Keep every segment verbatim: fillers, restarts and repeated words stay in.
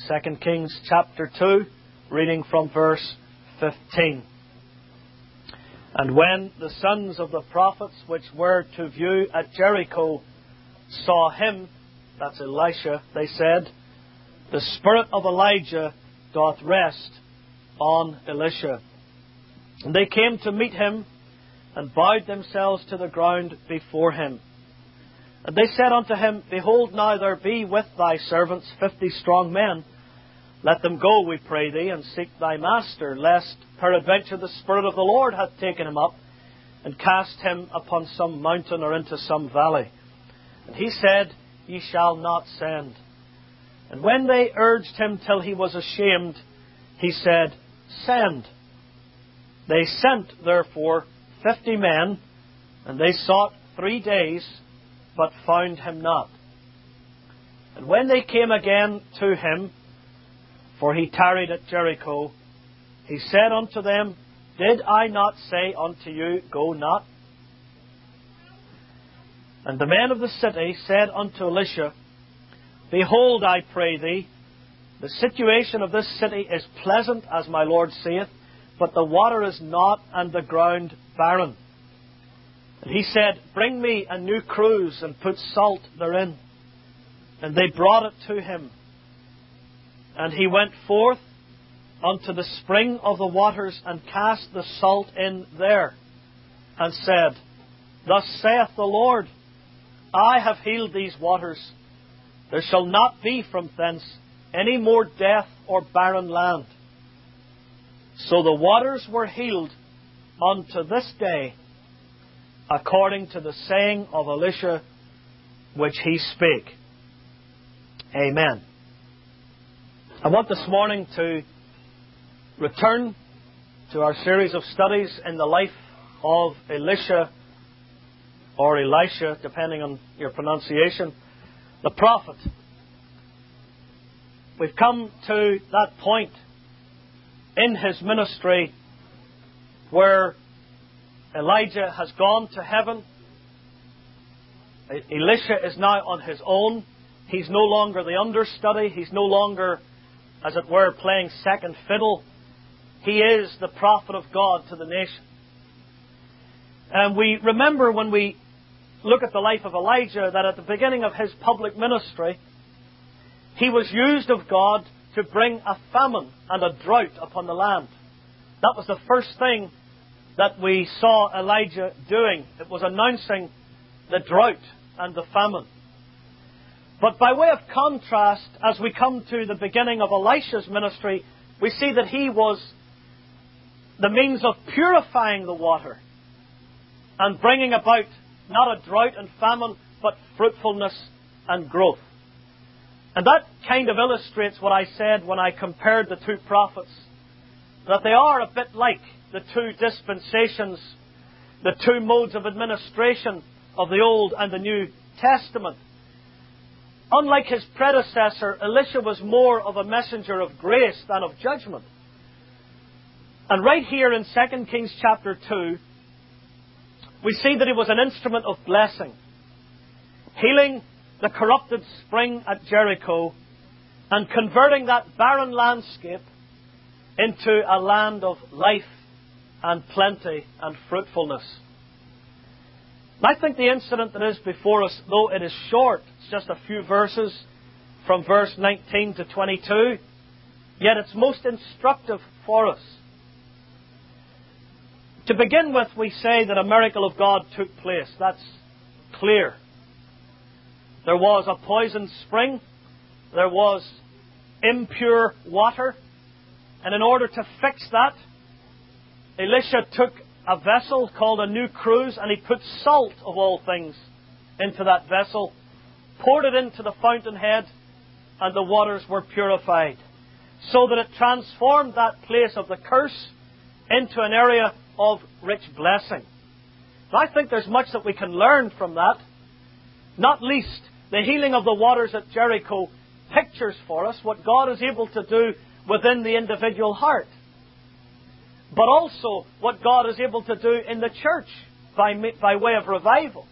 Second Kings chapter two, reading from verse fifteen. And when the sons of the prophets which were to view at Jericho saw him, that's Elisha, they said, the spirit of Elijah doth rest on Elisha. And they came to meet him, and bowed themselves to the ground before him. And they said unto him, Behold, now there be with thy servants fifty strong men. Let them go, we pray thee, and seek thy master, lest peradventure the Spirit of the Lord hath taken him up, and cast him upon some mountain or into some valley. And he said, Ye shall not send. And when they urged him till he was ashamed, he said, Send. They sent, therefore, fifty men, and they sought three days, but found him not. And when they came again to him, for he tarried at Jericho, he said unto them, Did I not say unto you, Go not? And the men of the city said unto Elisha, Behold, I pray thee, the situation of this city is pleasant, as my Lord saith, but the water is not, and the ground barren. And he said, Bring me a new cruse, and put salt therein. And they brought it to him. And he went forth unto the spring of the waters, and cast the salt in there, and said, Thus saith the Lord, I have healed these waters. There shall not be from thence any more death or barren land. So the waters were healed unto this day, according to the saying of Elisha, which he spake. Amen. I want this morning to return to our series of studies in the life of Elisha, or Elisha, depending on your pronunciation, the prophet. We've come to that point in his ministry where Elijah has gone to heaven. Elisha is now on his own. He's no longer the understudy. He's no longer, as it were, playing second fiddle. He is the prophet of God to the nation. And we remember when we look at the life of Elijah that at the beginning of his public ministry, he was used of God to bring a famine and a drought upon the land. That was the first thing that we saw Elijah doing. It was announcing the drought and the famine. But by way of contrast, as we come to the beginning of Elisha's ministry, we see that he was the means of purifying the water and bringing about not a drought and famine, but fruitfulness and growth. And that kind of illustrates what I said when I compared the two prophets, that they are a bit like the two dispensations, the two modes of administration of the Old and the New Testament. Unlike his predecessor, Elisha was more of a messenger of grace than of judgment. And right here in Second Kings chapter two, we see that he was an instrument of blessing, healing the corrupted spring at Jericho and converting that barren landscape into a land of life and plenty and fruitfulness. I think the incident that is before us, though it is short, it's just a few verses from verse nineteen to twenty-two, yet it's most instructive for us. To begin with, we say that a miracle of God took place. That's clear. There was a poisoned spring. There was impure water. And in order to fix that, Elisha took a vessel called a new cruse, and he put salt, of all things, into that vessel, poured it into the fountainhead, and the waters were purified, so that it transformed that place of the curse into an area of rich blessing. And I think there's much that we can learn from that. Not least, the healing of the waters at Jericho pictures for us what God is able to do within the individual heart, but also what God is able to do in the church by, by way of revival,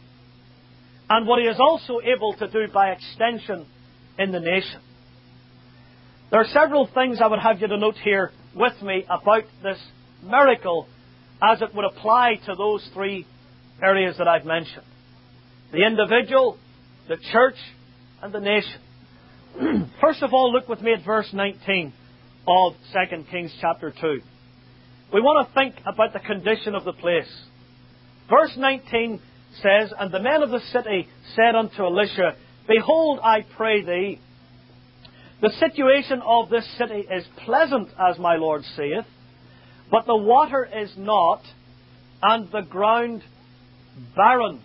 and what He is also able to do by extension in the nation. There are several things I would have you to note here with me about this miracle as it would apply to those three areas that I've mentioned. The individual, the church, and the nation. First of all, look with me at verse nineteen of Second Kings chapter two. We want to think about the condition of the place. Verse nineteen says, "And the men of the city said unto Elisha, Behold, I pray thee, the situation of this city is pleasant, as my Lord saith, but the water is not, and the ground barren."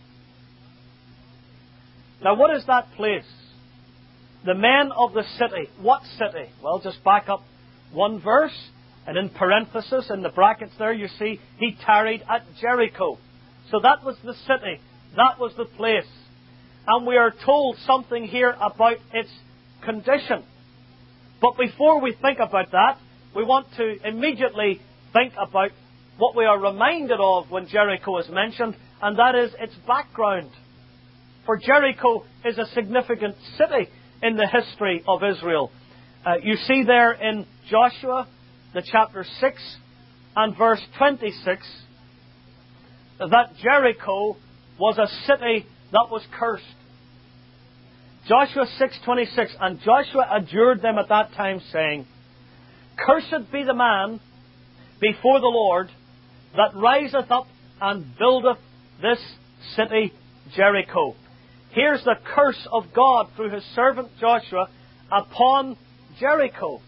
Now, what is that place? The men of the city. What city? Well, just back up one verse, and in parenthesis, in the brackets there, you see, he tarried at Jericho. So that was the city. That was the place. And we are told something here about its condition. But before we think about that, we want to immediately think about what we are reminded of when Jericho is mentioned, and that is its background. For Jericho is a significant city in the history of Israel. Uh, you see there in Joshua, the chapter six and verse twenty-six, that Jericho was a city that was cursed. Joshua six twenty-six, "And Joshua adjured them at that time, saying, Cursed be the man before the Lord that riseth up and buildeth this city Jericho." Here's the curse of God through His servant Joshua upon Jericho.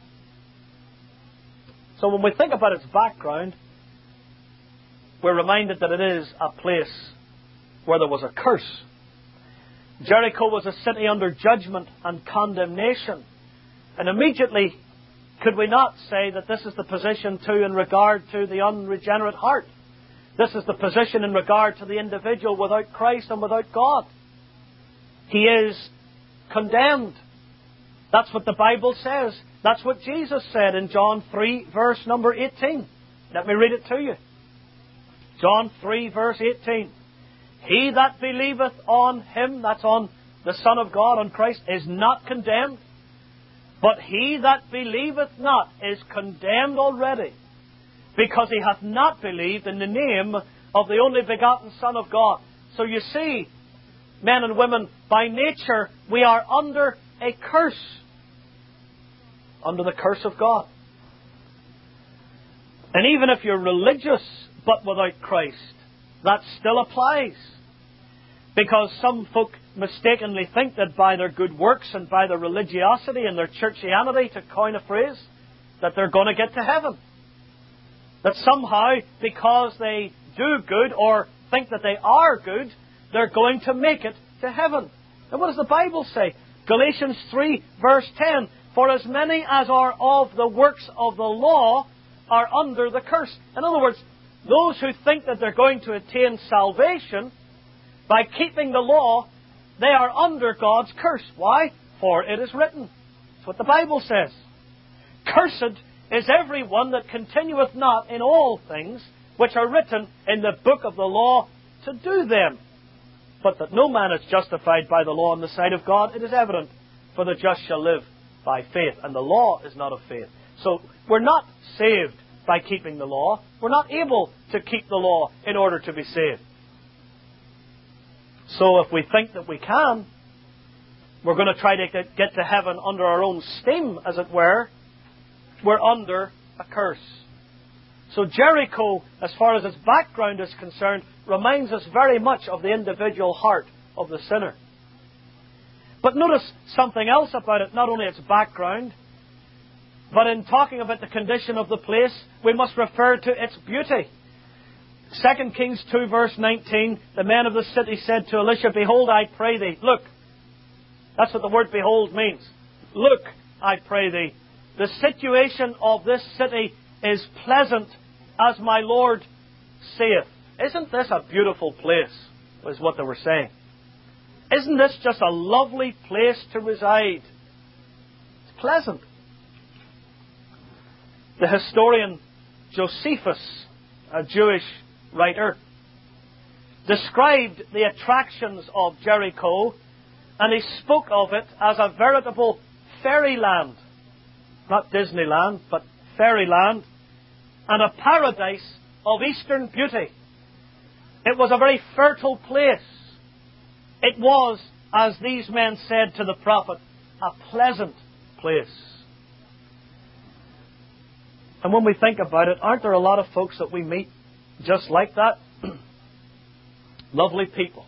So when we think about its background, we're reminded that it is a place where there was a curse. Jericho was a city under judgment and condemnation. And immediately, could we not say that this is the position too in regard to the unregenerate heart? This is the position in regard to the individual without Christ and without God. He is condemned. That's what the Bible says. That's what Jesus said in John three, verse number eighteen. Let me read it to you. John three, verse eighteen. "He that believeth on Him," that's on the Son of God, on Christ, "is not condemned. But he that believeth not is condemned already, because he hath not believed in the name of the only begotten Son of God." So you see, men and women, by nature, we are under a curse. Under the curse of God. And even if you're religious but without Christ, that still applies. Because some folk mistakenly think that by their good works and by their religiosity and their churchianity, to coin a phrase, that they're going to get to heaven. That somehow, because they do good or think that they are good, they're going to make it to heaven. And what does the Bible say? Galatians three, verse ten. "For as many as are of the works of the law are under the curse." In other words, those who think that they're going to attain salvation by keeping the law, they are under God's curse. Why? "For it is written." That's what the Bible says. "Cursed is every one that continueth not in all things which are written in the book of the law to do them. But that no man is justified by the law in the sight of God, it is evident, for the just shall live by faith." And the law is not of faith. So we're not saved by keeping the law. We're not able to keep the law in order to be saved. So if we think that we can, we're going to try to get to heaven under our own steam, as it were. We're under a curse. So Jericho, as far as its background is concerned, reminds us very much of the individual heart of the sinner. But notice something else about it, not only its background, but in talking about the condition of the place, we must refer to its beauty. Second Kings two, verse nineteen, "The men of the city said to Elisha, Behold, I pray thee." Look. That's what the word behold means. "Look, I pray thee. The situation of this city is pleasant, as my Lord saith." Isn't this a beautiful place, is what they were saying. Isn't this just a lovely place to reside? It's pleasant. The historian Josephus, a Jewish writer, described the attractions of Jericho, and he spoke of it as a veritable fairyland. not Disneyland, but fairyland, and a paradise of eastern beauty. It was a very fertile place. It was, as these men said to the prophet, a pleasant place. And when we think about it, aren't there a lot of folks that we meet just like that? Lovely people.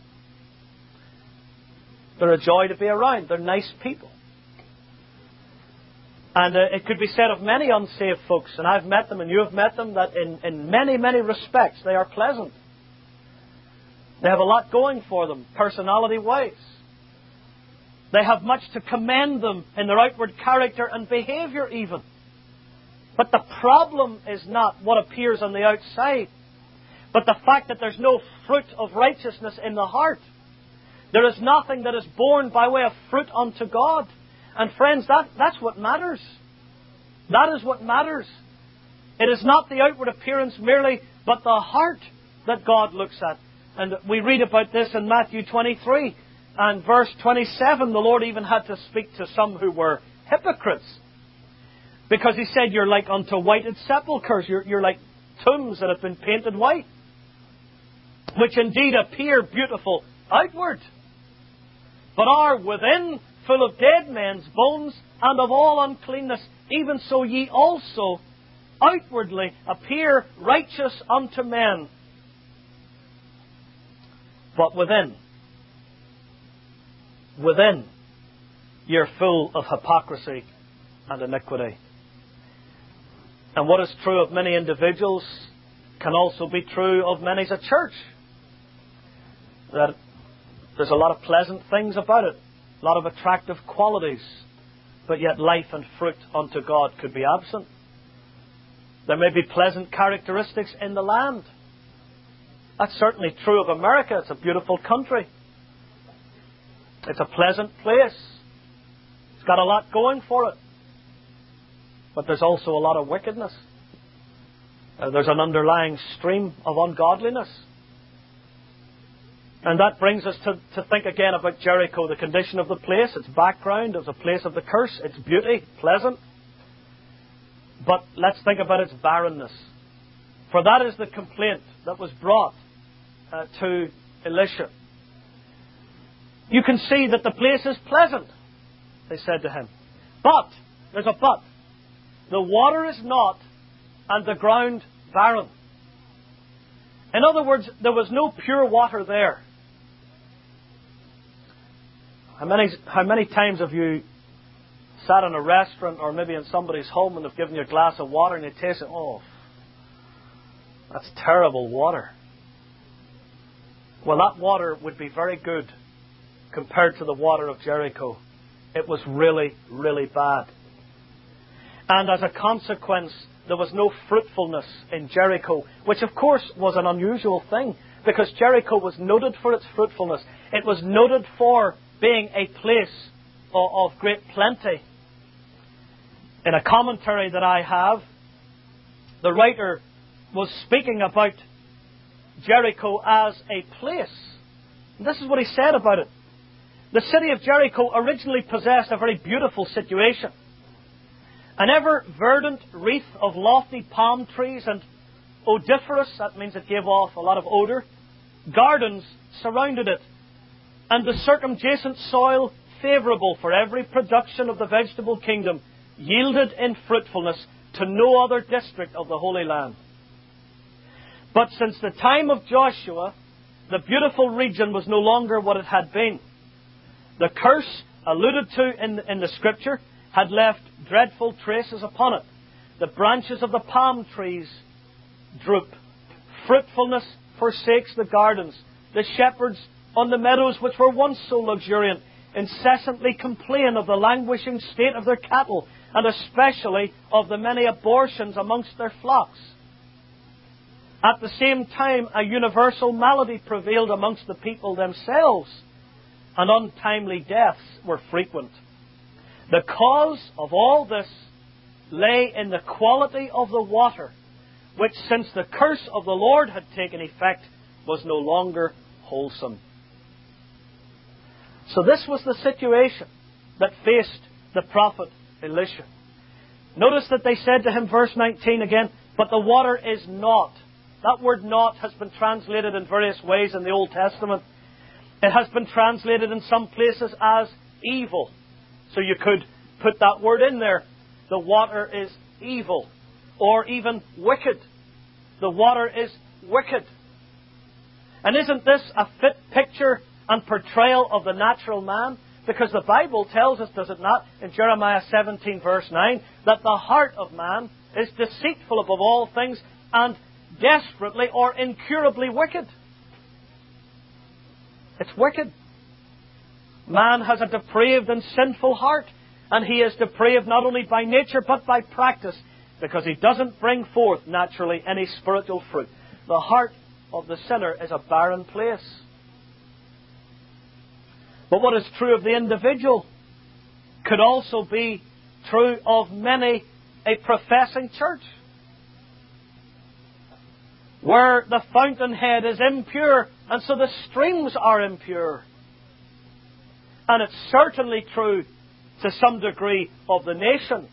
They're a joy to be around. They're nice people. And uh, it could be said of many unsaved folks, and I've met them and you have met them, that in, in many, many respects they are pleasant. They have a lot going for them, personality-wise. They have much to commend them in their outward character and behaviour even. But the problem is not what appears on the outside, but the fact that there's no fruit of righteousness in the heart. There is nothing that is born by way of fruit unto God. And friends, that, that's what matters. That is what matters. It is not the outward appearance merely, but the heart that God looks at. And we read about this in Matthew twenty-three and verse twenty-seven. The Lord even had to speak to some who were hypocrites. Because He said, you're like unto whited sepulchres. You're, you're like tombs that have been painted white, which indeed appear beautiful outward, but are within full of dead men's bones and of all uncleanness. Even so ye also outwardly appear righteous unto men, but within, within, you're full of hypocrisy and iniquity. And what is true of many individuals can also be true of many as a church. That there's a lot of pleasant things about it, a lot of attractive qualities, but yet life and fruit unto God could be absent. There may be pleasant characteristics in the land. That's certainly true of America. It's a beautiful country. It's a pleasant place. It's got a lot going for it. But there's also a lot of wickedness. Uh, there's an underlying stream of ungodliness. And that brings us to, to think again about Jericho, the condition of the place, its background. It was a place of the curse, its beauty, pleasant. But let's think about its barrenness. For that is the complaint that was brought uh, to Elisha. You can see that the place is pleasant, they said to him. But, there's a but. The water is not, and the ground barren. In other words, there was no pure water there. How many, how many times have you sat in a restaurant or maybe in somebody's home and they've given you a glass of water and you taste it? Oh, that's terrible water. Well, that water would be very good compared to the water of Jericho. It was really, really bad. And as a consequence, there was no fruitfulness in Jericho, which of course was an unusual thing, because Jericho was noted for its fruitfulness. It was noted for being a place of great plenty. In a commentary that I have, the writer was speaking about Jericho as a place. And this is what he said about it. The city of Jericho originally possessed a very beautiful situation. An ever-verdant wreath of lofty palm trees and odoriferous, that means it gave off a lot of odour, gardens surrounded it, and the circumjacent soil, favourable for every production of the vegetable kingdom, yielded in fruitfulness to no other district of the Holy Land. But since the time of Joshua, the beautiful region was no longer what it had been. The curse alluded to in, in the Scripture had left dreadful traces upon it. The branches of the palm trees droop. Fruitfulness forsakes the gardens. The shepherds on the meadows, which were once so luxuriant, incessantly complain of the languishing state of their cattle, and especially of the many abortions amongst their flocks. At the same time, a universal malady prevailed amongst the people themselves, and untimely deaths were frequent. The cause of all this lay in the quality of the water, which, since the curse of the Lord had taken effect, was no longer wholesome. So this was the situation that faced the prophet Elisha. Notice that they said to him, verse nineteen again, but the water is not. That word not has been translated in various ways in the Old Testament. It has been translated in some places as evil. So you could put that word in there. The water is evil. Or even wicked. The water is wicked. And isn't this a fit picture and portrayal of the natural man? Because the Bible tells us, does it not, in Jeremiah seventeen verse nine, that the heart of man is deceitful above all things and desperately or incurably wicked. It's wicked. Man has a depraved and sinful heart, and he is depraved not only by nature but by practice, because he doesn't bring forth naturally any spiritual fruit. The heart of the sinner is a barren place. But what is true of the individual could also be true of many a professing church, where the fountainhead is impure, and so the streams are impure. And it's certainly true to some degree of the nation,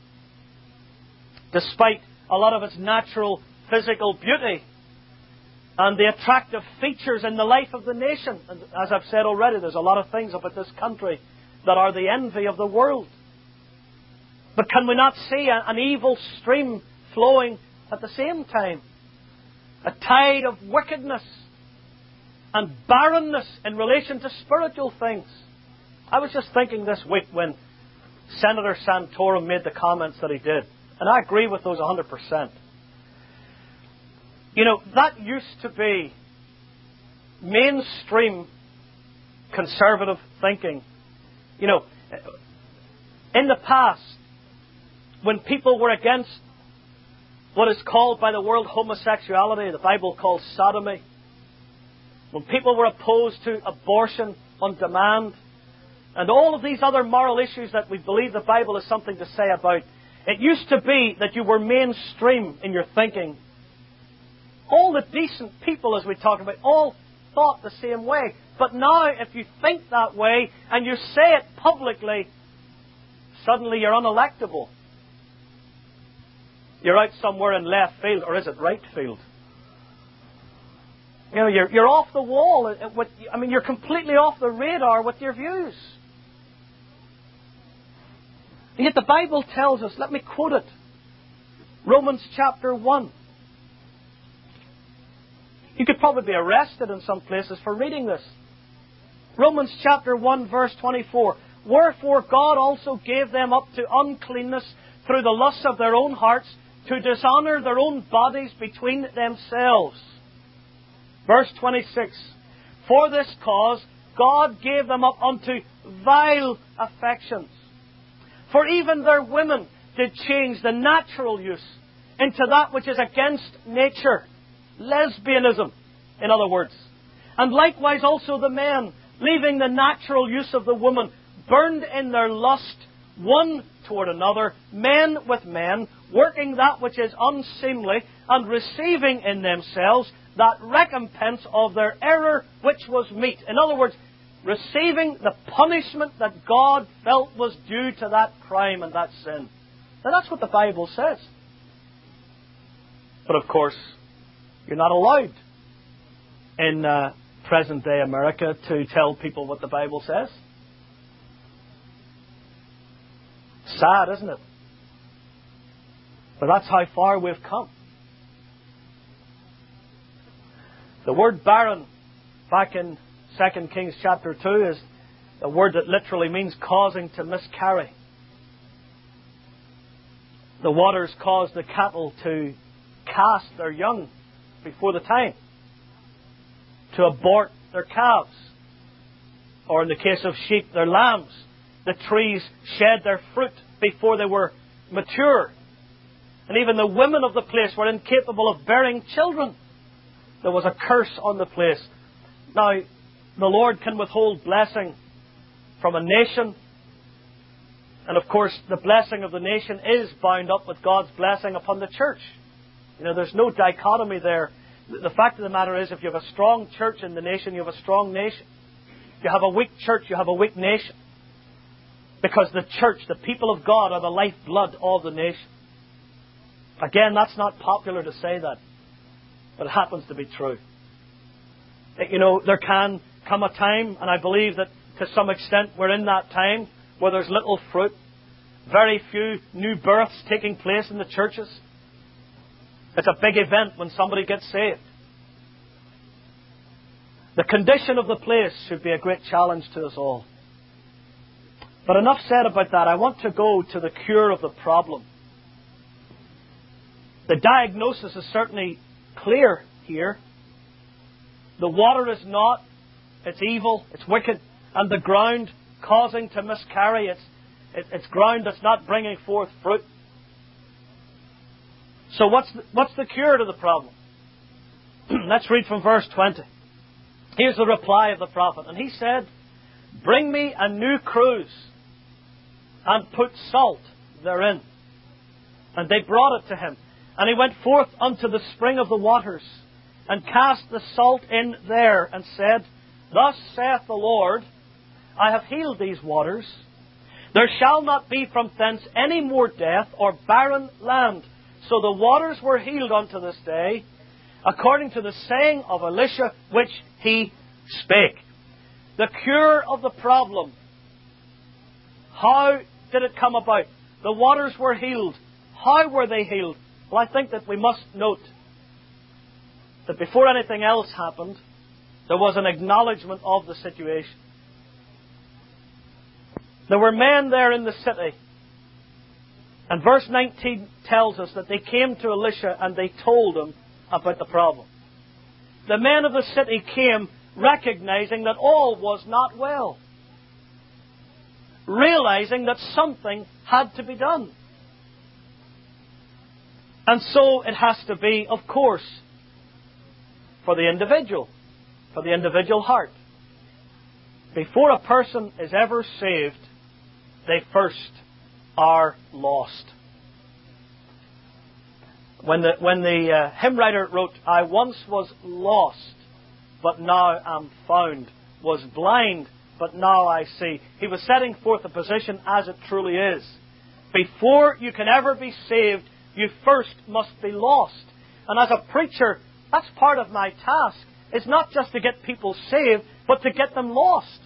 despite a lot of its natural physical beauty and the attractive features in the life of the nation. And as I've said already, there's a lot of things about this country that are the envy of the world. But can we not see an evil stream flowing at the same time? A tide of wickedness and barrenness in relation to spiritual things. I was just thinking this week when Senator Santorum made the comments that he did, and I agree with those one hundred percent. You know, that used to be mainstream conservative thinking. You know, in the past, when people were against what is called by the world homosexuality, the Bible calls sodomy, when people were opposed to abortion on demand, and all of these other moral issues that we believe the Bible has something to say about, it used to be that you were mainstream in your thinking. All the decent people, as we talk about, all thought the same way. But now, if you think that way and you say it publicly, suddenly you're unelectable. You're out somewhere in left field, or is it right field? You know, you're you're off the wall. With, I mean, you're completely off the radar with your views. And yet the Bible tells us, let me quote it, Romans chapter one. You could probably be arrested in some places for reading this. Romans chapter one verse twenty-four. Wherefore God also gave them up to uncleanness through the lusts of their own hearts, to dishonour their own bodies between themselves. Verse twenty-six. For this cause God gave them up unto vile affections. For even their women did change the natural use into that which is against nature. Lesbianism, in other words. And likewise also the men, leaving the natural use of the woman, burned in their lust one toward another, men with men, working that which is unseemly, and receiving in themselves that recompense of their error which was meet. In other words, receiving the punishment that God felt was due to that crime and that sin. Now that's what the Bible says. But of course, you're not allowed in uh, present-day America to tell people what the Bible says. Sad, isn't it? But that's how far we've come. The word barren, back in Second Kings chapter two, is a word that literally means causing to miscarry. The waters caused the cattle to cast their young before the time, to abort their calves, or in the case of sheep, their lambs. The trees shed their fruit before they were mature. And even the women of the place were incapable of bearing children. There was a curse on the place. Now, the Lord can withhold blessing from a nation. And of course, the blessing of the nation is bound up with God's blessing upon the church. You know, there's no dichotomy there. The fact of the matter is, if you have a strong church in the nation, you have a strong nation. If you have a weak church, you have a weak nation. Because the church, the people of God, are the lifeblood of the nation. Again, that's not popular to say that, but it happens to be true. You know, there can come a time, and I believe that to some extent we're in that time, where there's little fruit, very few new births taking place in the churches. It's a big event when somebody gets saved. The condition of the place should be a great challenge to us all. But enough said about that. I want to go to the cure of the problem. The diagnosis is certainly clear here. The water is not, it's evil, it's wicked, and the ground causing to miscarry, it's, it, it's ground that's not bringing forth fruit. So what's the, what's the cure to the problem? Let's read from verse twenty. Here's the reply of the prophet. And he said, "Bring me a new cruse, and put salt therein." And they brought it to him. And he went forth unto the spring of the waters, and cast the salt in there, and said, "Thus saith the Lord, I have healed these waters. There shall not be from thence any more death or barren land." So the waters were healed unto this day, according to the saying of Elisha, which he spake. The cure of the problem. How did it come about? The waters were healed. How were they healed? Well, I think that we must note that before anything else happened, there was an acknowledgement of the situation. There were men there in the city. And verse nineteen tells us that they came to Elisha and they told him about the problem. The men of the city came recognizing that all was not well. Realizing that something had to be done. And so it has to be, of course, for the individual, for the individual heart. Before a person is ever saved, they first are lost. When the, when the uh, hymn writer wrote, "I once was lost, but now am found, was blind, but now I see," he was setting forth a position as it truly is. Before you can ever be saved, you first must be lost. And as a preacher, that's part of my task. It's not just to get people saved, but to get them lost.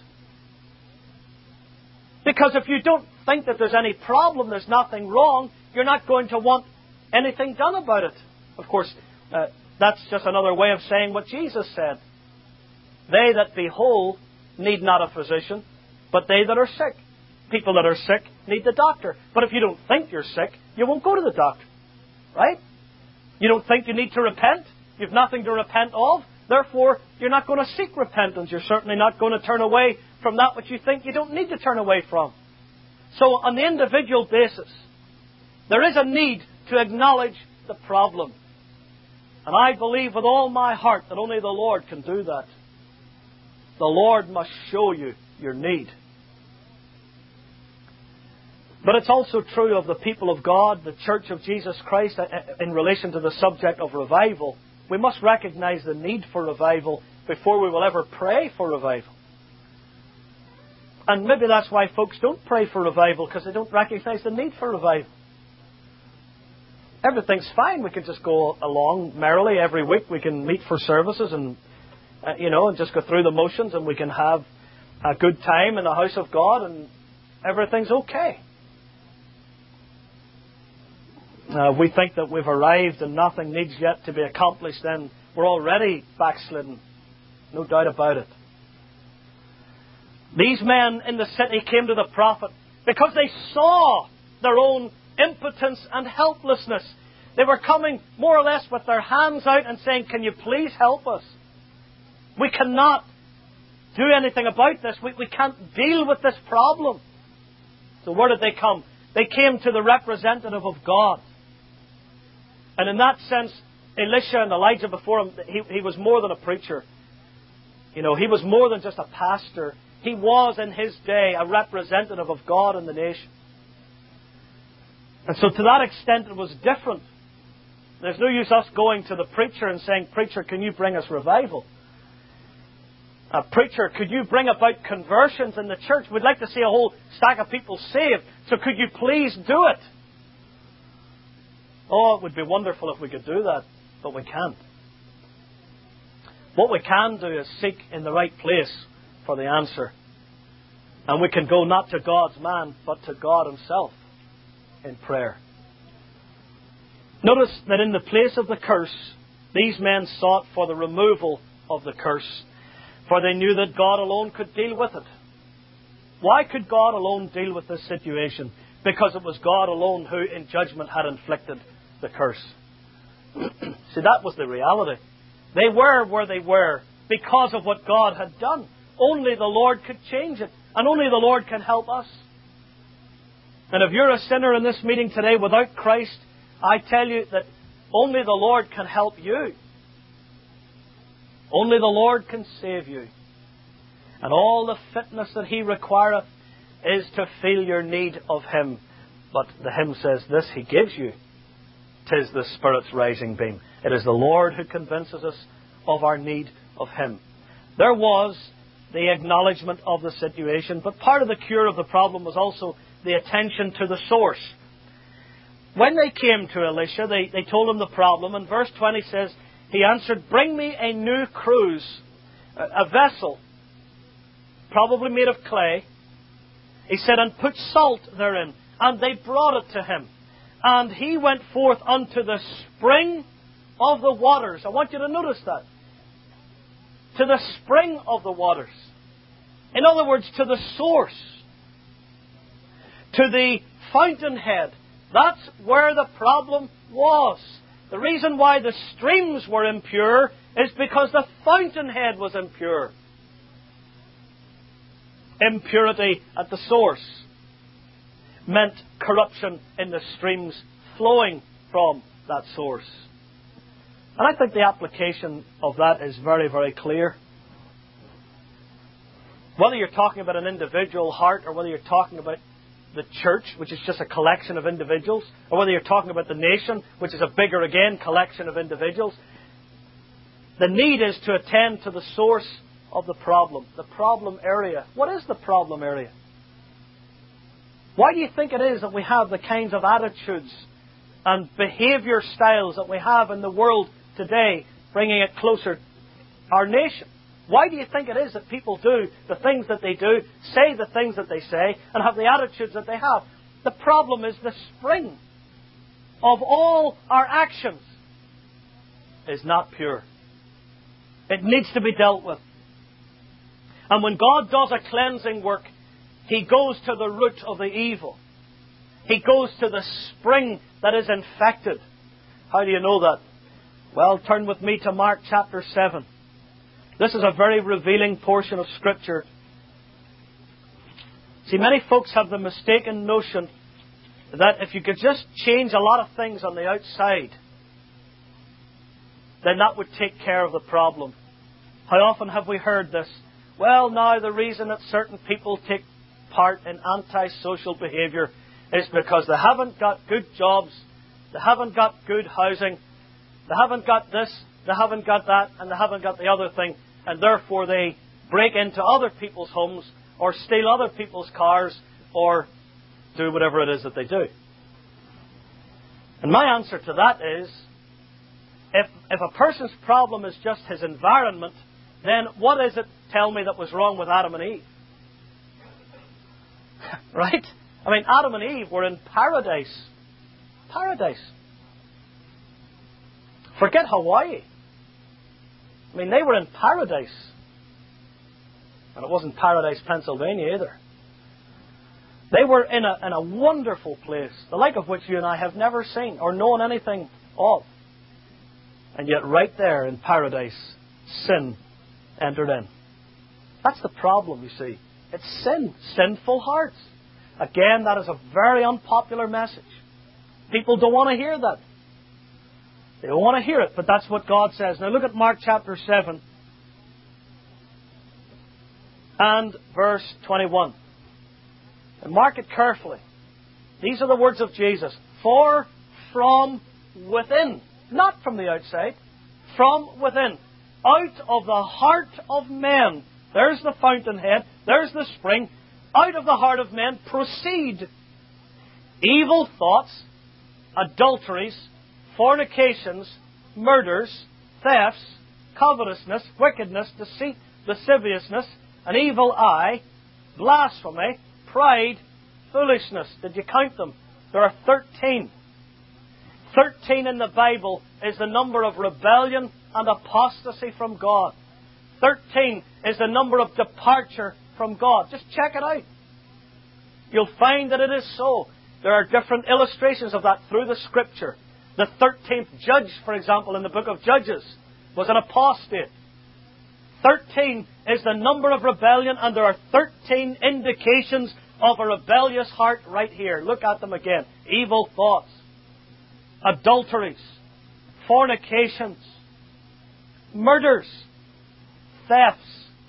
Because if you don't think that there's any problem, there's nothing wrong, you're not going to want anything done about it. Of course, uh, that's just another way of saying what Jesus said. They that be whole need not a physician, but they that are sick. People that are sick need the doctor. But if you don't think you're sick, you won't go to the doctor. Right? You don't think you need to repent? You've nothing to repent of. Therefore, you're not going to seek repentance. You're certainly not going to turn away from that which you think you don't need to turn away from. So, on the individual basis, there is a need to acknowledge the problem. And I believe with all my heart that only the Lord can do that. The Lord must show you your need. But it's also true of the people of God, the Church of Jesus Christ, in relation to the subject of revival. We must recognize the need for revival before we will ever pray for revival. And maybe that's why folks don't pray for revival, because they don't recognize the need for revival. Everything's fine. We can just go along merrily every week. We can meet for services and, uh, you know, and just go through the motions, and we can have a good time in the house of God, and everything's okay. Uh, we think that we've arrived and nothing needs yet to be accomplished, then we're already backslidden. No doubt about it. These men in the city came to the prophet because they saw their own impotence and helplessness. They were coming more or less with their hands out and saying, "Can you please help us? We cannot do anything about this. We, we can't deal with this problem." So where did they come? They came to the representative of God. And in that sense, Elisha and Elijah before him, he, he was more than a preacher. You know, he was more than just a pastor. He was, in his day, a representative of God in the nation. And so to that extent, it was different. There's no use us going to the preacher and saying, "Preacher, can you bring us revival?" Uh, preacher, could you bring about conversions in the church? We'd like to see a whole stack of people saved, so could you please do it? Oh, it would be wonderful if we could do that, but we can't. What we can do is seek in the right place for the answer. And we can go not to God's man, but to God Himself in prayer. Notice that in the place of the curse, these men sought for the removal of the curse, for they knew that God alone could deal with it. Why could God alone deal with this situation? Because it was God alone who, in judgment, had inflicted the curse. See, that was the reality. They were where they were because of what God had done. Only the Lord could change it, and only the Lord can help us. And if you're a sinner in this meeting today without Christ, I tell you that only the Lord can help you. Only the Lord can save you. And all the fitness that He requireth is to feel your need of Him. But the hymn says this, He gives you. 'Tis the Spirit's rising beam. It is the Lord who convinces us of our need of Him. There was the acknowledgement of the situation, but part of the cure of the problem was also the attention to the source. When they came to Elisha, they, they told him the problem, and verse twenty says, he answered, bring me a new cruse, a, a vessel, probably made of clay. He said, and put salt therein. And they brought it to him. And he went forth unto the spring of the waters. I want you to notice that. To the spring of the waters. In other words, to the source. To the fountainhead. That's where the problem was. The reason why the streams were impure is because the fountainhead was impure. Impurity at the source meant corruption in the streams flowing from that source. And I think the application of that is very, very clear. Whether you're talking about an individual heart or whether you're talking about the church, which is just a collection of individuals, or whether you're talking about the nation, which is a bigger, again, collection of individuals, the need is to attend to the source of the problem, the problem area. What is the problem area? Why do you think it is that we have the kinds of attitudes and behavior styles that we have in the world today, bringing it closer to our nation? Why do you think it is that people do the things that they do, say the things that they say, and have the attitudes that they have? The problem is the spring of all our actions is not pure. It needs to be dealt with. And when God does a cleansing work, He goes to the root of the evil. He goes to the spring that is infected. How do you know that? Well, turn with me to Mark chapter seven. This is a very revealing portion of Scripture. See, many folks have the mistaken notion that if you could just change a lot of things on the outside, then that would take care of the problem. How often have we heard this? Well, now the reason that certain people take part in antisocial behaviour is because they haven't got good jobs, they haven't got good housing, they haven't got this, they haven't got that, and they haven't got the other thing, and therefore they break into other people's homes or steal other people's cars or do whatever it is that they do. And my answer to that is, if, if a person's problem is just his environment, then what is it, tell me, that was wrong with Adam and Eve? Right? I mean, Adam and Eve were in paradise. Paradise. Forget Hawaii. I mean, they were in paradise. And it wasn't Paradise, Pennsylvania either. They were in a, in a wonderful place, the like of which you and I have never seen or known anything of. And yet right there in paradise, sin entered in. That's the problem, you see. It's sin, sinful hearts. Again, that is a very unpopular message. People don't want to hear that. They don't want to hear it, but that's what God says. Now look at Mark chapter seven and verse twenty-one. And mark it carefully. These are the words of Jesus. For from within, not from the outside, from within, out of the heart of men There's the fountainhead. There's the spring. Out of the heart of men proceed evil thoughts, adulteries, fornications, murders, thefts, covetousness, wickedness, deceit, lasciviousness, an evil eye, blasphemy, pride, foolishness. Did you count them? There are thirteen. Thirteen in the Bible is the number of rebellion and apostasy from God. Thirteen is the number of departure from God. Just check it out. You'll find that it is so. There are different illustrations of that through the Scripture. The thirteenth judge, for example, in the book of Judges, was an apostate. Thirteen is the number of rebellion, and there are thirteen indications of a rebellious heart right here. Look at them again. Evil thoughts, adulteries, fornications, murders, thefts,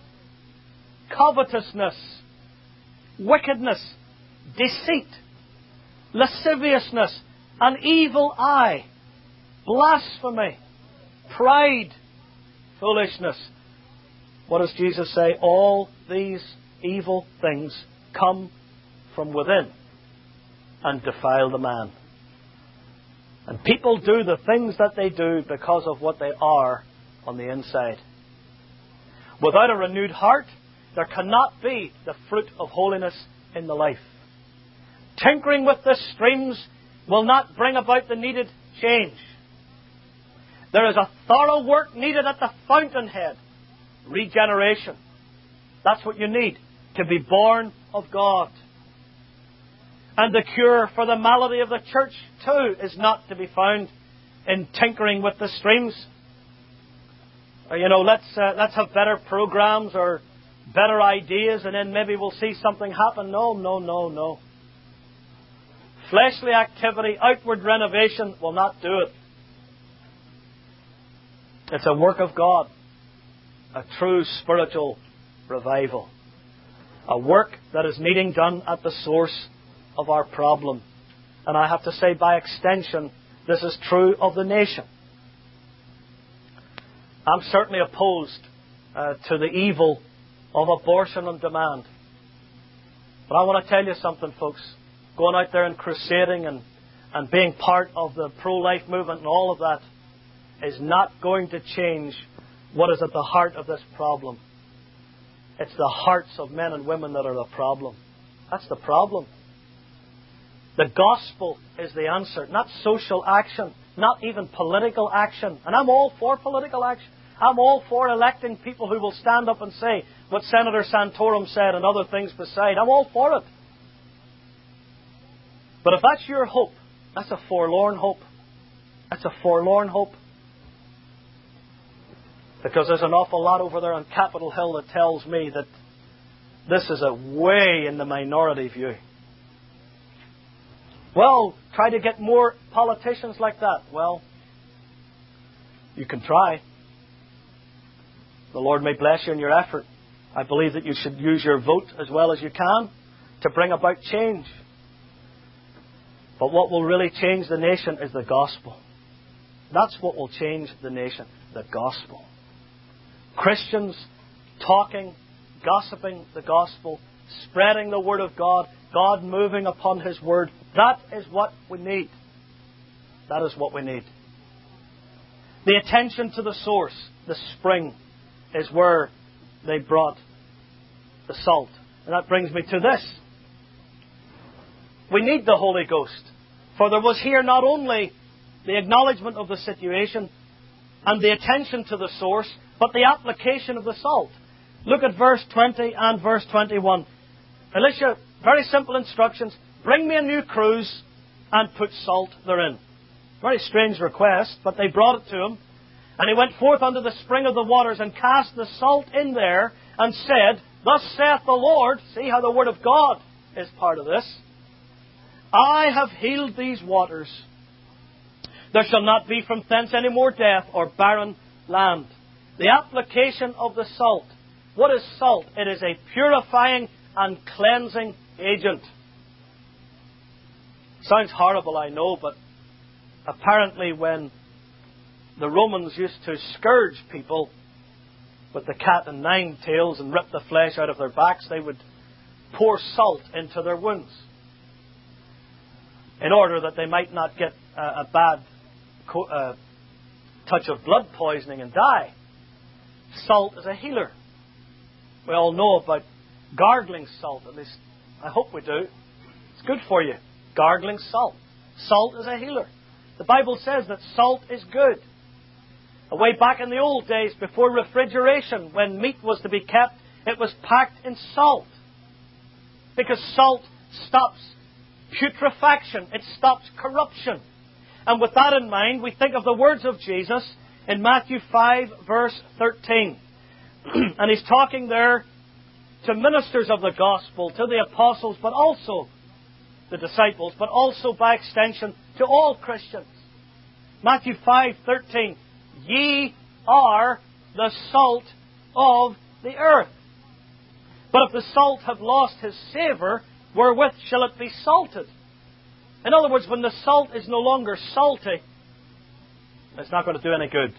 covetousness, wickedness, deceit, lasciviousness, an evil eye, blasphemy, pride, foolishness. What does Jesus say? All these evil things come from within and defile the man. And people do the things that they do because of what they are on the inside. Without a renewed heart, there cannot be the fruit of holiness in the life. Tinkering with the streams will not bring about the needed change. There is a thorough work needed at the fountainhead. Regeneration. That's what you need to be born of God. And the cure for the malady of the church, too, is not to be found in tinkering with the streams. Or, you know, let's uh, let's have better programs or better ideas, and then maybe we'll see something happen. No, no, no, no. Fleshly activity, outward renovation will not do it. It's a work of God. A true spiritual revival. A work that is needing done at the source of our problem. And I have to say, by extension, this is true of the nation. I'm certainly opposed uh, to the evil of abortion on demand. But I want to tell you something, folks. Going out there and crusading and, and being part of the pro-life movement and all of that is not going to change what is at the heart of this problem. It's the hearts of men and women that are the problem. That's the problem. The gospel is the answer, not social action, not even political action. And I'm all for political action. I'm all for electing people who will stand up and say what Senator Santorum said and other things beside. I'm all for it. But if that's your hope, that's a forlorn hope. That's a forlorn hope. Because there's an awful lot over there on Capitol Hill that tells me that this is a way in the minority view. Well, try to get more politicians like that. Well, you can try. The Lord may bless you in your effort. I believe that you should use your vote as well as you can to bring about change. But what will really change the nation is the gospel. That's what will change the nation, the gospel. Christians talking, gossiping the gospel, spreading the word of God, God moving upon His word. That is what we need. That is what we need. The attention to the source, the spring, is where they brought the salt. And that brings me to this. We need the Holy Ghost. For there was here not only the acknowledgement of the situation and the attention to the source, but the application of the salt. Look at verse twenty and verse twenty-one. Elisha, very simple instructions. Bring me a new cruse and put salt therein. Very strange request, but they brought it to him. And he went forth unto the spring of the waters and cast the salt in there and said, Thus saith the Lord. See how the word of God is part of this. I have healed these waters. There shall not be from thence any more death or barren land. The application of the salt. What is salt? It is a purifying and cleansing agent. Sounds horrible, I know, but apparently when the Romans used to scourge people, with the cat and nine tails and rip the flesh out of their backs. They would pour salt into their wounds in order that they might not get a, a bad co- uh, touch of blood poisoning and die. Salt is a healer. We all know about gargling salt, at least I hope we do. It's good for you, gargling salt. Salt is a healer. The Bible says that salt is good. Way back in the old days, before refrigeration, when meat was to be kept, it was packed in salt. Because salt stops putrefaction. It stops corruption. And with that in mind, we think of the words of Jesus in Matthew five, verse thirteen. And He's talking there to ministers of the gospel, to the apostles, but also the disciples, but also by extension to all Christians. Matthew five thirteen. Ye are the salt of the earth. But if the salt have lost his savour, wherewith shall it be salted? In other words, when the salt is no longer salty, it's not going to do any good.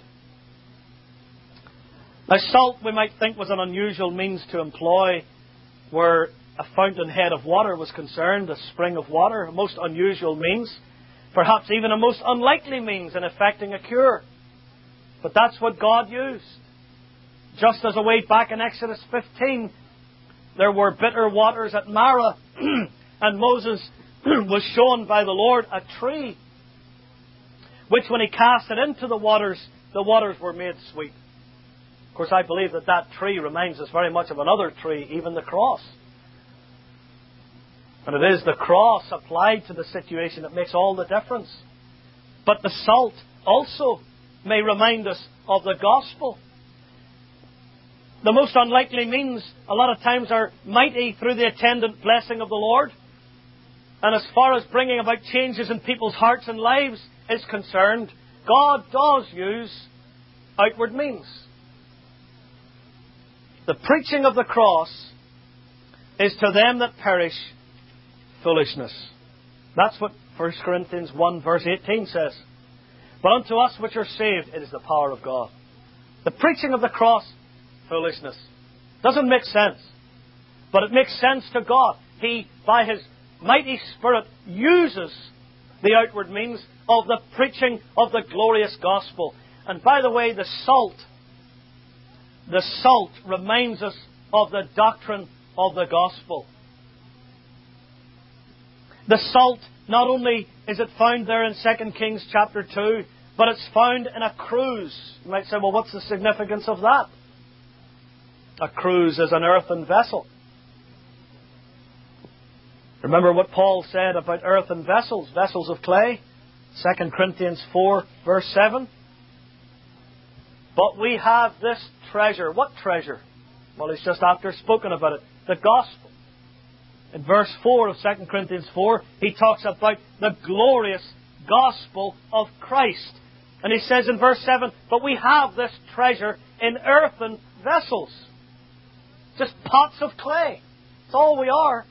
Now, salt, we might think, was an unusual means to employ where a fountainhead of water was concerned, a spring of water, a most unusual means, perhaps even a most unlikely means in effecting a cure. But that's what God used. Just as away back in Exodus fifteen, there were bitter waters at Marah, and Moses was shown by the Lord a tree, which when he cast it into the waters, the waters were made sweet. Of course, I believe that that tree reminds us very much of another tree, even the cross. And it is the cross applied to the situation that makes all the difference. But the salt also may remind us of the gospel. The most unlikely means a lot of times are mighty through the attendant blessing of the Lord. And as far as bringing about changes in people's hearts and lives is concerned, God does use outward means. The preaching of the cross is to them that perish foolishness. That's what First Corinthians one verse eighteen says. But unto us which are saved, it is the power of God. The preaching of the cross, foolishness. Doesn't make sense. But it makes sense to God. He, by His mighty Spirit, uses the outward means of the preaching of the glorious gospel. And by the way, the salt, the salt reminds us of the doctrine of the gospel. The salt, not only is it found there in Second Kings chapter two, but it's found in a cruse. You might say, well, what's the significance of that? A cruse is an earthen vessel. Remember what Paul said about earthen vessels, vessels of clay? Second Corinthians four, verse seven. But we have this treasure. What treasure? Well, he's just after spoken about it. The gospel. In verse four of Second Corinthians four, he talks about the glorious gospel of Christ. And he says in verse seven, but we have this treasure in earthen vessels. Just pots of clay. That's all we are.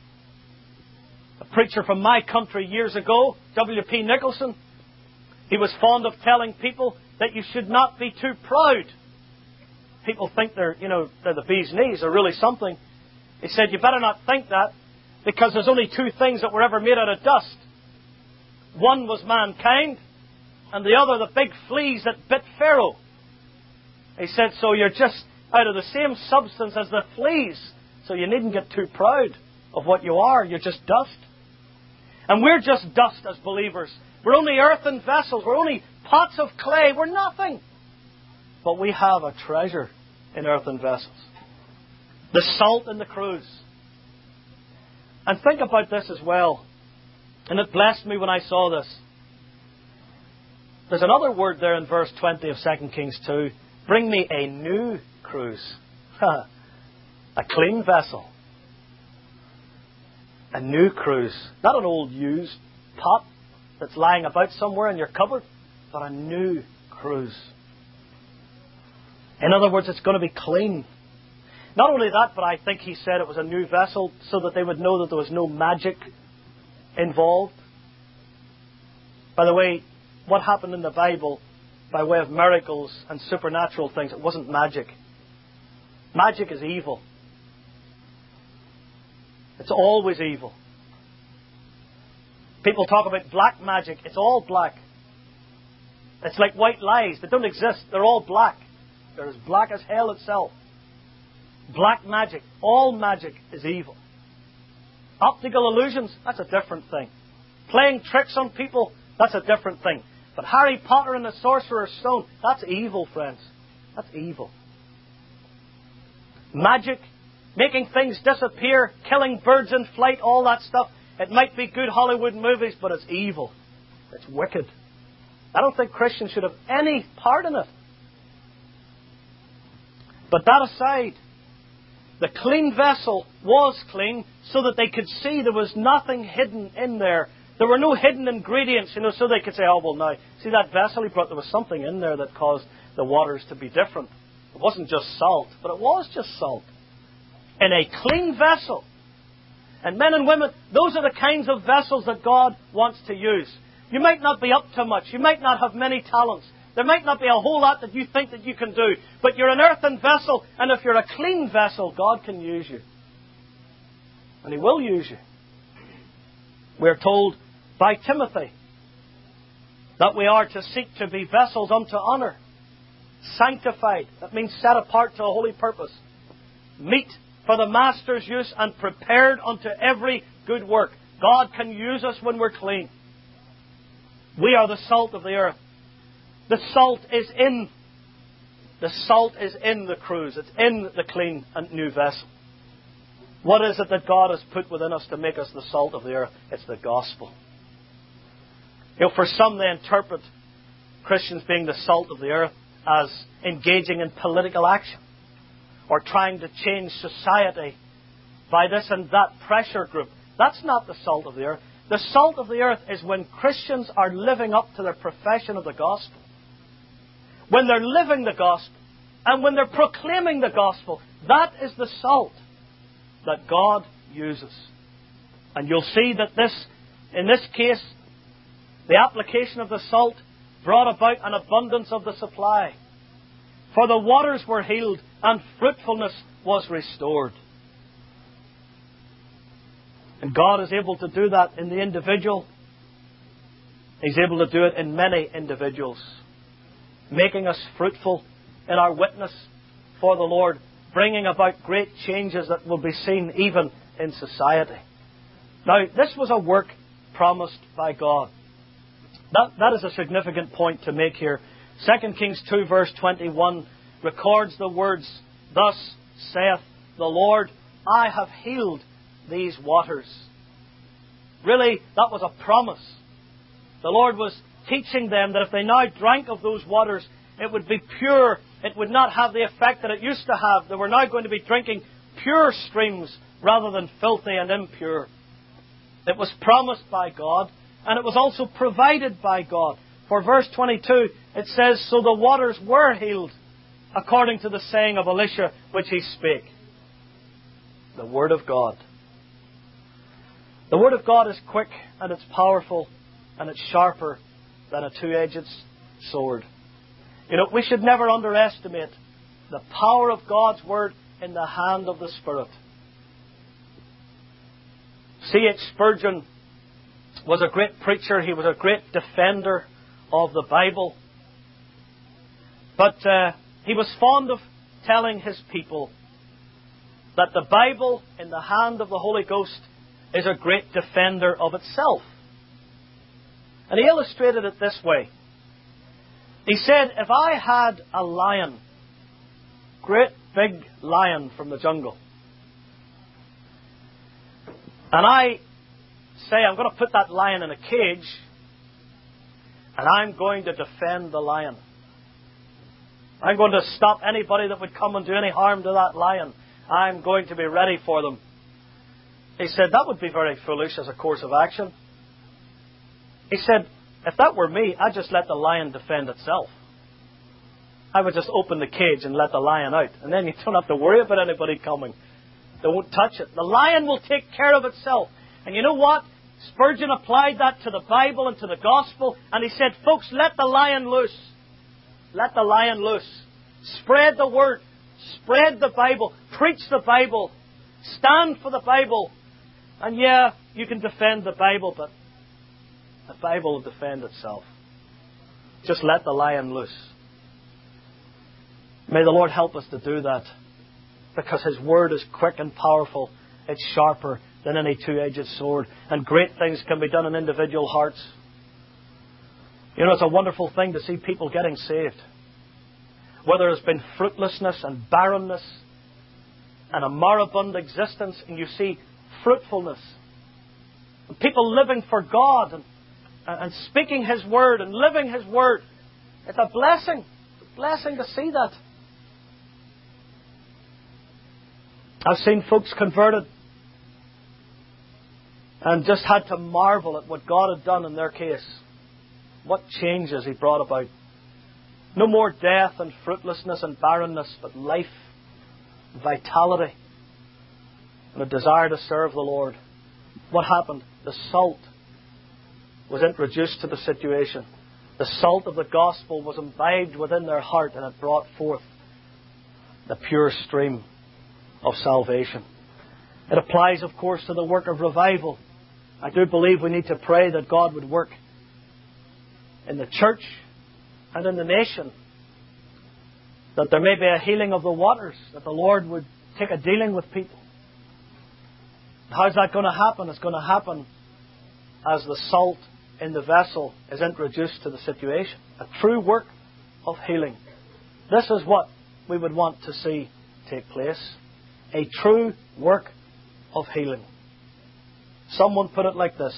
A preacher from my country years ago, W P Nicholson, he was fond of telling people that you should not be too proud. People think they're, you know, they're the bee's knees, they're really something. He said, you better not think that, because there's only two things that were ever made out of dust. One was mankind, and the other the big fleas that bit Pharaoh. He said, so you're just out of the same substance as the fleas, so you needn't get too proud of what you are. You're just dust. And we're just dust as believers. We're only earthen vessels. We're only pots of clay. We're nothing. But we have a treasure in earthen vessels. The salt in the cruse. And think about this as well. And it blessed me when I saw this. There's another word there in verse twenty of Second Kings two. Bring me a new cruse. A clean vessel. A new cruse. Not an old used pot that's lying about somewhere in your cupboard, but a new cruse. In other words, it's going to be clean. Not only that, but I think he said it was a new vessel so that they would know that there was no magic involved. By the way, what happened in the Bible by way of miracles and supernatural things, it wasn't magic. Magic is evil. It's always evil. People talk about black magic. It's all black. It's like white lies. They don't exist. They're all black. They're as black as hell itself. Black magic. All magic is evil. Optical illusions, that's a different thing. Playing tricks on people, that's a different thing. But Harry Potter and the Sorcerer's Stone, that's evil, friends. That's evil. Magic, making things disappear, killing birds in flight, all that stuff. It might be good Hollywood movies, but it's evil. It's wicked. I don't think Christians should have any part in it. But that aside, the clean vessel was clean so that they could see there was nothing hidden in there. There were no hidden ingredients, you know, so they could say, oh, well, now, see that vessel he brought, there was something in there that caused the waters to be different. It wasn't just salt, but it was just salt. In a clean vessel. And men and women, those are the kinds of vessels that God wants to use. You might not be up to much. You might not have many talents. There might not be a whole lot that you think that you can do. But you're an earthen vessel, and if you're a clean vessel, God can use you. And He will use you. We're told by Timothy that we are to seek to be vessels unto honour. Sanctified. That means set apart to a holy purpose. Meet for the Master's use and prepared unto every good work. God can use us when we're clean. We are the salt of the earth. The salt is in the salt is in the cruse. It's in the clean and new vessel. What is it that God has put within us to make us the salt of the earth? It's the gospel. You know, for some they interpret Christians being the salt of the earth as engaging in political action or trying to change society by this and that pressure group. That's not the salt of the earth. The salt of the earth is when Christians are living up to their profession of the gospel. When they're living the gospel and when they're proclaiming the gospel, that is the salt that God uses. And you'll see that this, in this case, the application of the salt brought about an abundance of the supply. For the waters were healed and fruitfulness was restored. And God is able to do that in the individual. He's able to do it in many individuals, making us fruitful in our witness for the Lord, bringing about great changes that will be seen even in society. Now, this was a work promised by God. That, that is a significant point to make here. Second Kings two verse twenty-one records the words, "Thus saith the Lord, I have healed these waters." Really, that was a promise. The Lord was teaching them that if they now drank of those waters, it would be pure. It would not have the effect that it used to have. They were now going to be drinking pure streams rather than filthy and impure. It was promised by God, and it was also provided by God. For verse twenty-two, it says, "So the waters were healed, according to the saying of Elisha, which he spake." The Word of God. The Word of God is quick, and it's powerful, and it's sharper than a two-edged sword. You know, we should never underestimate the power of God's Word in the hand of the Spirit. C H Spurgeon was a great preacher. He was a great defender of the Bible. But uh, he was fond of telling his people that the Bible in the hand of the Holy Ghost is a great defender of itself. And he illustrated it this way. He said, if I had a lion, great big lion from the jungle, and I say I'm going to put that lion in a cage, and I'm going to defend the lion. I'm going to stop anybody that would come and do any harm to that lion. I'm going to be ready for them. He said, that would be very foolish as a course of action. He said, if that were me, I'd just let the lion defend itself. I would just open the cage and let the lion out. And then you don't have to worry about anybody coming. They won't touch it. The lion will take care of itself. And you know what? Spurgeon applied that to the Bible and to the gospel. And he said, folks, let the lion loose. Let the lion loose. Spread the word. spread the Bible, preach the Bible, stand for the Bible. And yeah, you can defend the Bible, but the Bible will defend itself. Just let the lion loose. May the Lord help us to do that, because His Word is quick and powerful. It's sharper than any two-edged sword. And great things can be done in individual hearts. You know, it's a wonderful thing to see people getting saved. Where there has been fruitlessness and barrenness and a moribund existence, and you see fruitfulness. And people living for God and, and speaking His Word and living His Word. It's a blessing. It's a blessing to see that. I've seen folks converted and just had to marvel at what God had done in their case. What changes He brought about. No more death and fruitlessness and barrenness, but life, vitality, and a desire to serve the Lord. What happened? The salt was introduced to the situation. The salt of the gospel was imbibed within their heart, and it brought forth the pure stream of salvation. It applies, of course, to the work of revival. I do believe we need to pray that God would work in the church and in the nation. That there may be a healing of the waters. That the Lord would take a dealing with people. How's that going to happen? It's going to happen as the salt in the vessel is introduced to the situation. A true work of healing. This is what we would want to see take place. A true work of healing. Someone put it like this.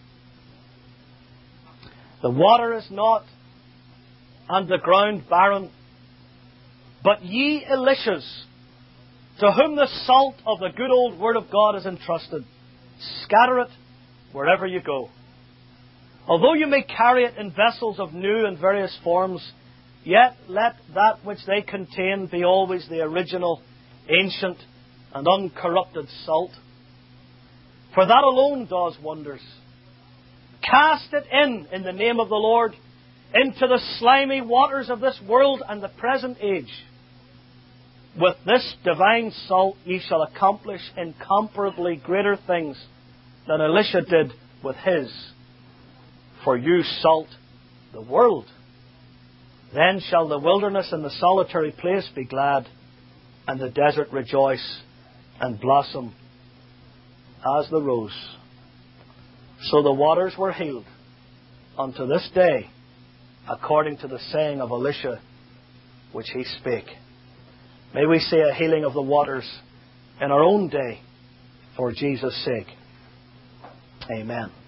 The water is not, and the ground barren, but ye Elishas, to whom the salt of the good old Word of God is entrusted, scatter it wherever you go. Although you may carry it in vessels of new and various forms, yet let that which they contain be always the original, ancient, and uncorrupted salt. For that alone does wonders. Cast it in, in the name of the Lord, into the slimy waters of this world and the present age. With this divine salt ye shall accomplish incomparably greater things than Elisha did with his. For you salt the world. Then shall the wilderness and the solitary place be glad, and the desert rejoice and blossom as the rose. So the waters were healed unto this day, according to the saying of Elisha, which he spake. May we see a healing of the waters in our own day, for Jesus' sake. Amen.